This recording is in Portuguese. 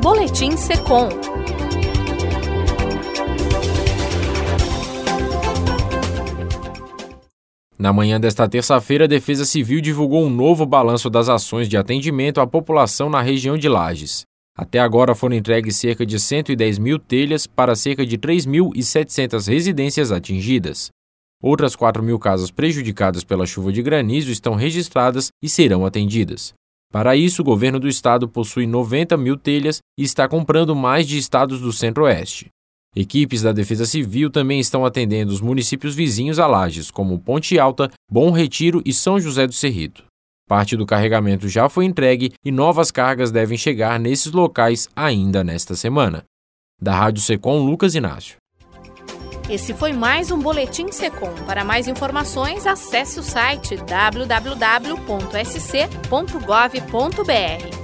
Boletim Secom. Na manhã desta terça-feira, a Defesa Civil divulgou um novo balanço das ações de atendimento à população na região de Lages. Até agora foram entregues cerca de 110 mil telhas para cerca de 3.700 residências atingidas. Outras 4 mil casas prejudicadas pela chuva de granizo estão registradas e serão atendidas. Para isso, o governo do estado possui 90 mil telhas e está comprando mais de estados do Centro-Oeste. Equipes da Defesa Civil também estão atendendo os municípios vizinhos a Lages, como Ponte Alta, Bom Retiro e São José do Cerrito. Parte do carregamento já foi entregue e novas cargas devem chegar nesses locais ainda nesta semana. Da Rádio Secom, Lucas Inácio. Esse foi mais um Boletim Secom. Para mais informações, acesse o site www.sc.gov.br.